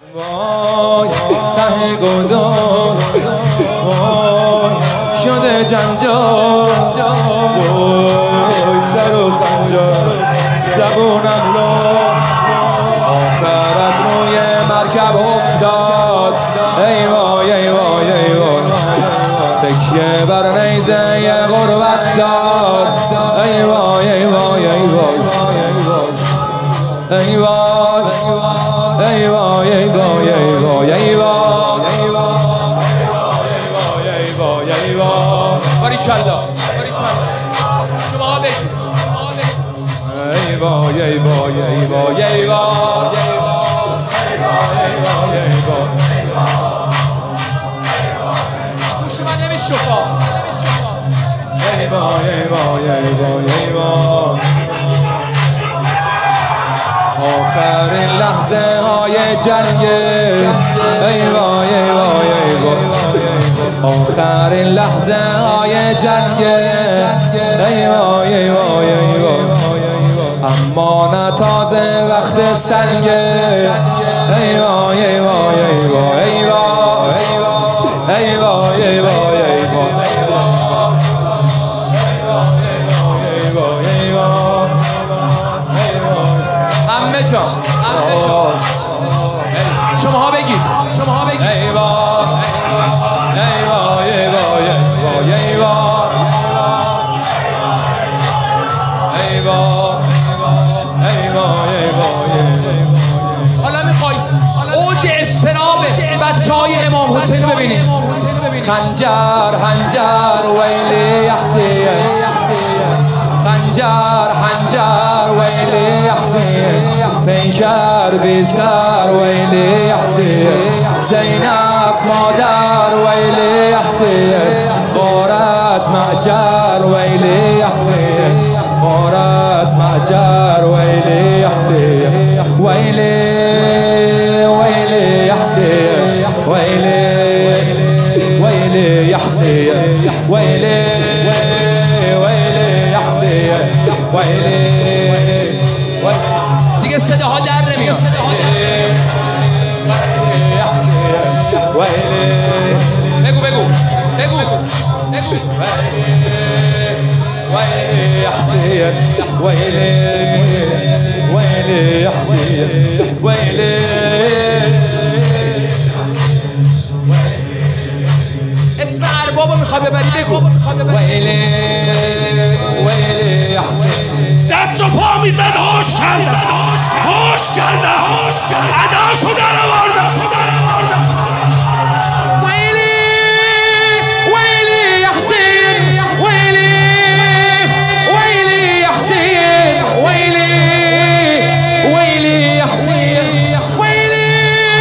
وای ته گدال وای شده جنجال وای سر و خنجر زبونم لو آخرت روی مرکب افتاد ای وای ای وای ای وای تکیه بر نیزه غربت داد ای وای ای وای ای وای ای وای ای وای ای وای ای وای ای وای ای وای باریکلا شما بگید ای وای ای وای ای وای ای وای گوش من نمیشوفا ای وای ای وای ای وای ای وای آخرین لحظه های جنگ ای وای ای وای ای وای آخرین لحظه های جنگ ای وای ای وای ای وای اما نه تازه وقت سنگ ای وای ای وای ای وای ای وای ای وای ای وای ای عمه جان شماها بگید ای وای ای وای ای وای ای وای ای وای ای وای ای وای حالا میخوای اوج استراب بچهای امام حسین رو ببینید خنجر حنجر ویلی حسین خنجر حنجر ویلی حسین پیکر بی سر ویلی حسین زینب مادر ویلی حسین غارت معجر ویلی حسین غارت معجر ویلی حسین ویلی ویلی حسین ویلی ویلی حسین ویلی ویلی حسین ویلی دیگه صداها در نمیاد بگو بگو بگو بگو ویلی حسین ویلی ویلی حسین ویلی اسم اربابو میخوای ببری بگو ویلی ویلی حسین دست و پا میزد هوش کردم اداشو در آوردم ویلی ویلی حسین ویلی ویلی حسین ویلی ویلی حسین ویلی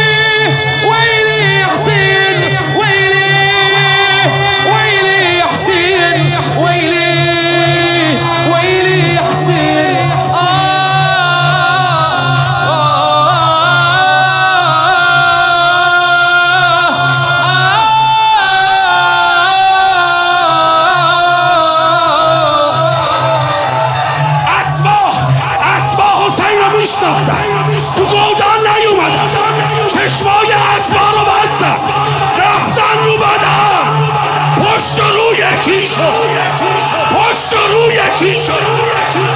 ویلی حسین ویلی ویلی حسین ویلی ویلی حسين اسبا حسین رو میشناختم تو گودان نیومدم چشمای اسبا رو بستم رفتن رو بدن پشت رو یکی شد پشت رو یکی شد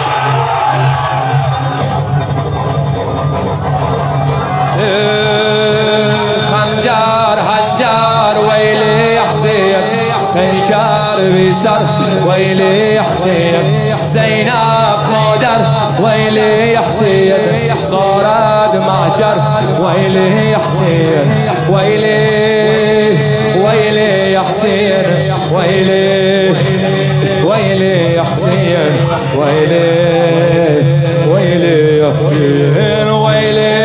خنجر حنجر ويلي حسين پیکر بی سر ويلي حسين زینب مادر ويلي حسين غارت معجر ويلي حسين ويلي ويلي حسين ويلي ويلي حسين ويلي ويلي حسين ويلي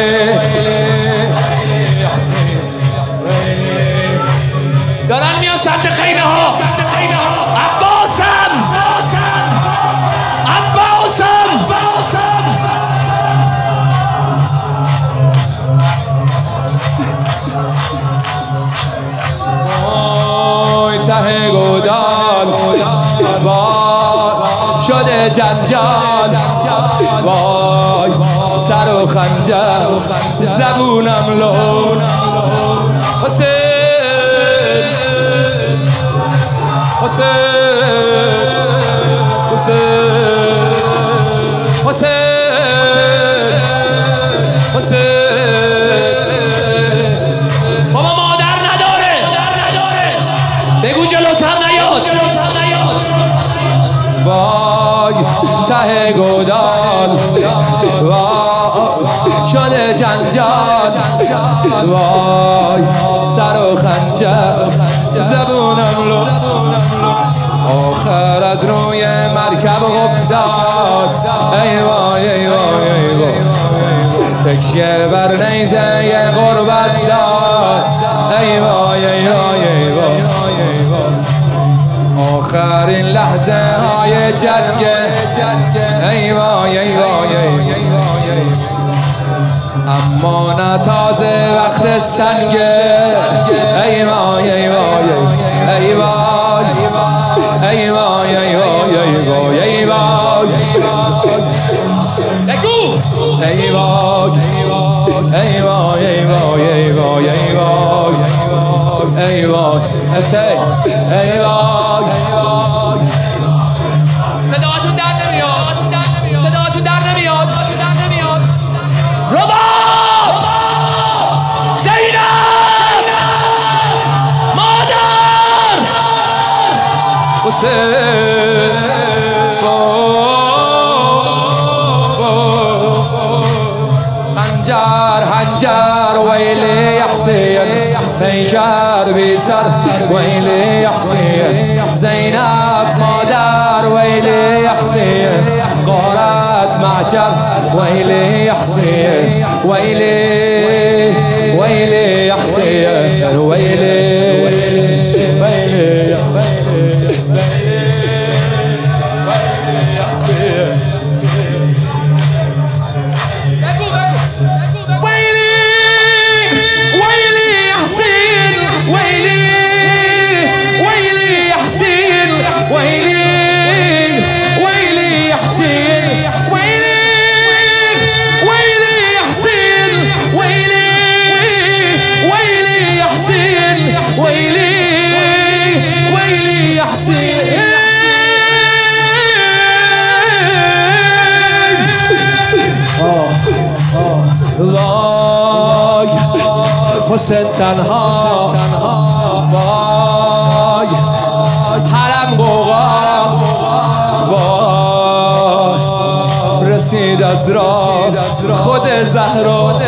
دارن میان سمت خیله ها عباسم وای ته گودال شده جنجال وای سر و خنجر زبونم لو حسین حسین حسین حسین بابا مادر نداره بگو جلوتر نیاد وای ته گودال وای شده جنجال وای سر و خنجر زبونم لو آخر از روی مرکب افتاد ای وای ای وای ای وای تکیه بر نیزه ی غربت داد ای وای ای وای ای وای آخرین لحظه های جنگ ای وای ای وای ای اما نه تازه وقت سنگ ای وای ای وای ای وای ای وای ای وای ای وای ای وای بگو ای وای ای وای ای وای ای وای ای وای ای وای ای وای صداتون در نمیاد رباب زینب مادر حسین حنجر ويلي يا حسين سيجار بسر ويلي يا حسين زينب مادر ويلي يا حسين غارت معجر ويلي يا حسين ويلي يا حسين ويلي يا حسين حسین تنها وای حرم قوقا وای رسید از راه خود زهرا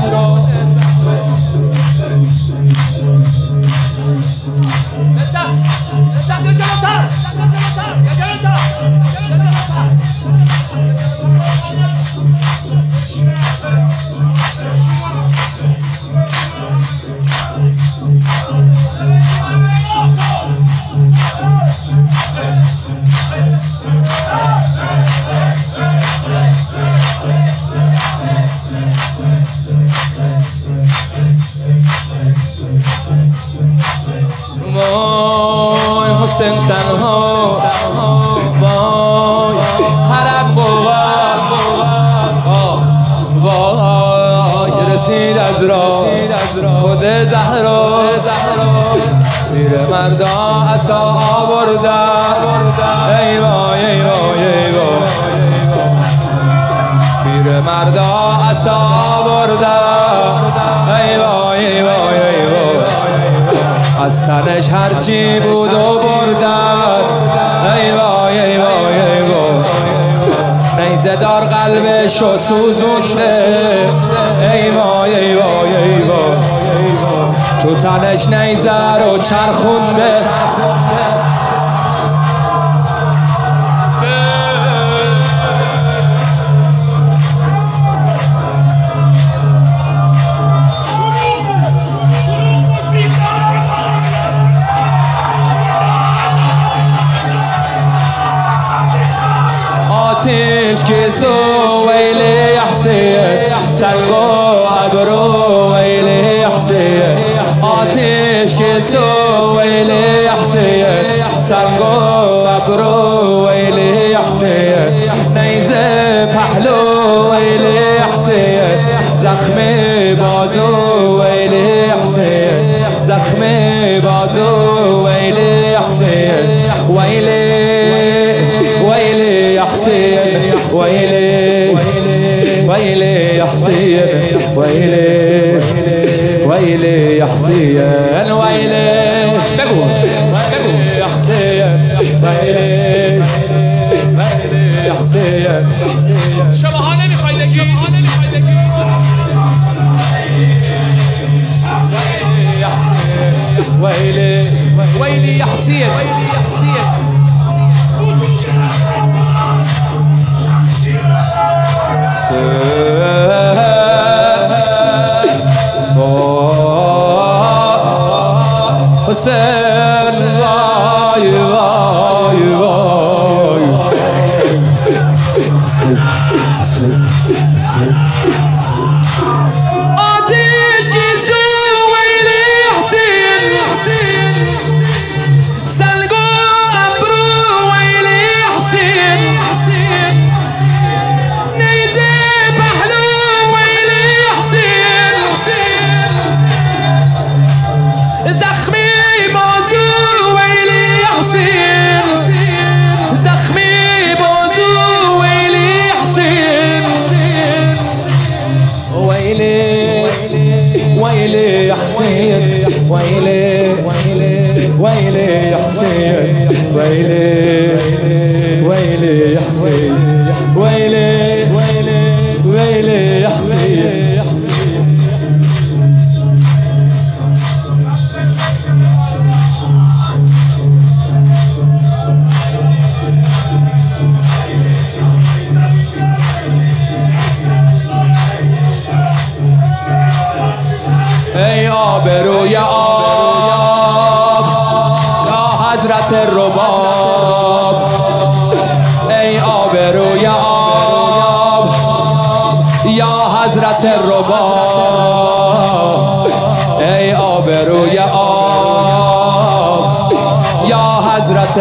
وای حسین تنها وای حرم قوقا وای رسید از راه خود زهرا پیر مردا عصا آوردن ای وای ای وای ای وای پیر مردا عصا آوردن ای وای ای وای ای وای از تنش هرچی بود و بردن ای وای ای وای ای وای نیزه دار قلبشو سوزونده ای وای ای وای ای وای تو تنش نیزه رو چرخونده آتش که سو ویلی حسین سنگ و ابرو ویلی حسین آتش که سو ویلی حسین سنگ و ابرو ویلی حسین نیزه پهلو ویلی حسین زخم بازو ویلی حسین زخم بازو ویلی حسین ويلي يا حسين ويلي بقول يا حسين ويلي يا حسين شما نمیخوای بگی ويلي ويلي يا حسين حسين واي واي واي آتش گیزو ویلی حسین سلگو ابرو ویلی حسین نیزه پهلو ویلی حسین زخمی بازو ویلی حسین زخمی بازو ویلی حسین ويلي ويلي يا حسين ويلي ويلي يا حسين ويلي ويلي يا حسين ويلي ويلي يا حسين ای آبروی آب یا حضرت رباب ای آبروی آب یا حضرت رباب ای آبروی آب یا حضرت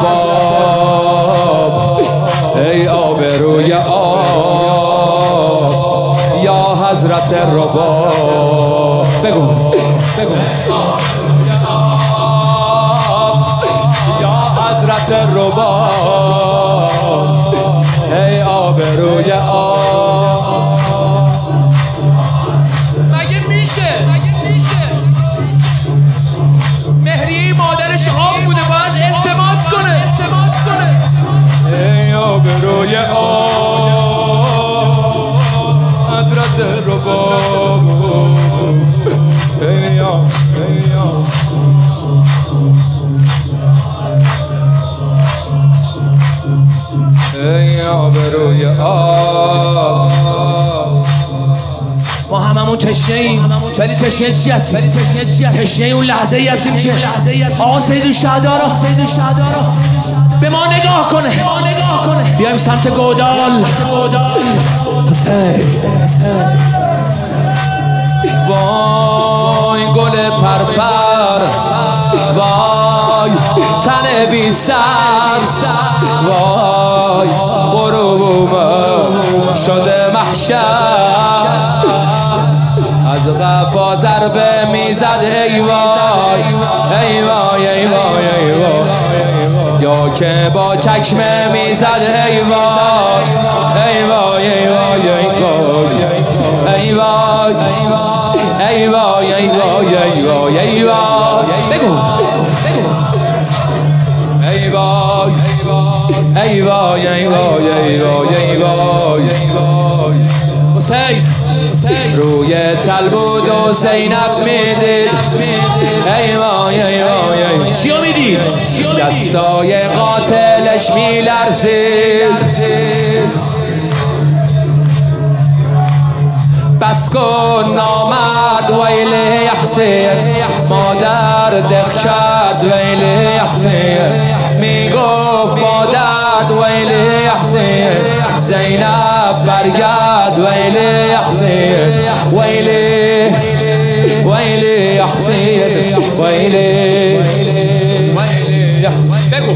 رباب ای آبروی آب یا حضرت رباب بگو یا حضرت رباب ای آبروی آب مگه میشه مهریه مادرش آب بوده باید التماس کنه ای آبروی آب حضرت رباب ای آب ای آبروی آب ما هممون تشنه‌ایم ولی تشنه چی هستیم؟ تشنه اون لحظه ای هستیم که آقا سید الشهدا رو به ما نگاه کنه بیایم سمت گودال حسین وای گل پرپر وای تن بی سر وای غروب شده محشر از قفا ضربه میزد ای وای ای وای ای وای ای وای یا که با چکمه میزد ای وای ای وای ای وای ای وای ای وای ای وای ای وای ای وای ای وای بگو ای وای ای وای ای وای ای وای ای وای حسین روی تلبود و زینب میدید ای وای ای وای ای چیو میدید؟ دستای قاتلش میلرزید بس کن نامد ویلی حسین مادر دق کرد ویلی حسین میگفت با درد ویلی حسین زینب برگرد ویلی حسین ویلی حسین ویلی بگو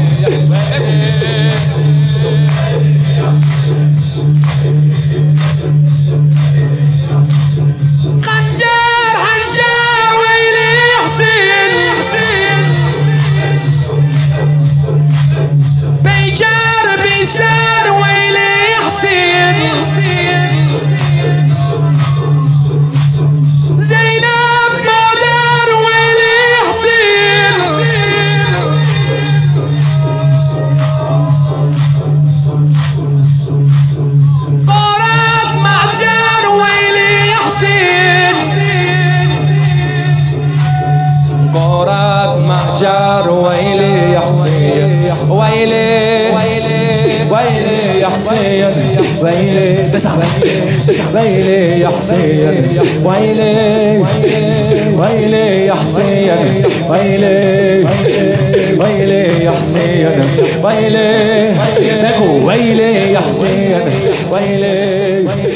زینب حجر ويلي يا حسين ويلي ويلي يا حسين ويلي ويلي يا حسين ويلي ويلي يا حسين ويلي ويلي يا حسين ويلي ويلي يا حسين ويلي